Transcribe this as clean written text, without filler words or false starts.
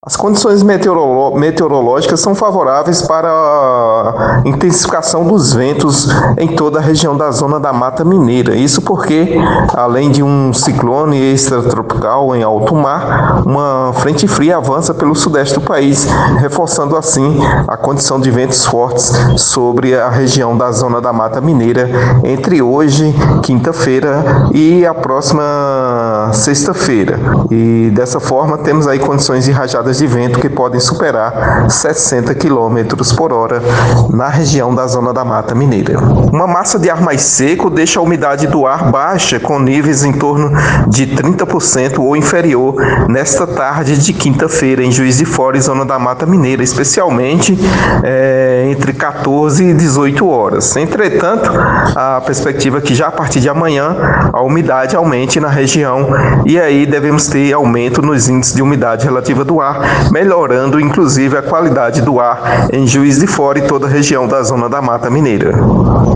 As condições meteorológicas são favoráveis para a intensificação dos ventos em toda a região da zona da Mata Mineira. Isso porque, além de um ciclone extratropical em alto mar, uma frente fria avança pelo sudeste do país, reforçando assim a condição de ventos fortes sobre a região da zona da Mata Mineira entre hoje, quinta-feira, e a próxima sexta-feira. E dessa forma temos aí condições de rajadas de vento que podem superar 60 quilômetros por hora na região da zona da Mata Mineira. Uma massa de ar mais seco deixa a umidade do ar baixa, com níveis em torno de 30% ou inferior nesta tarde de quinta-feira em Juiz de Fora e zona da Mata Mineira, especialmente entre 14 e 18 horas. Entretanto, a perspectiva é que já a partir de amanhã a umidade aumente na região e aí devemos ter aumento nos índices de umidade relativa do ar, melhorando inclusive a qualidade do ar em Juiz de Fora e toda a região da zona da Mata Mineira.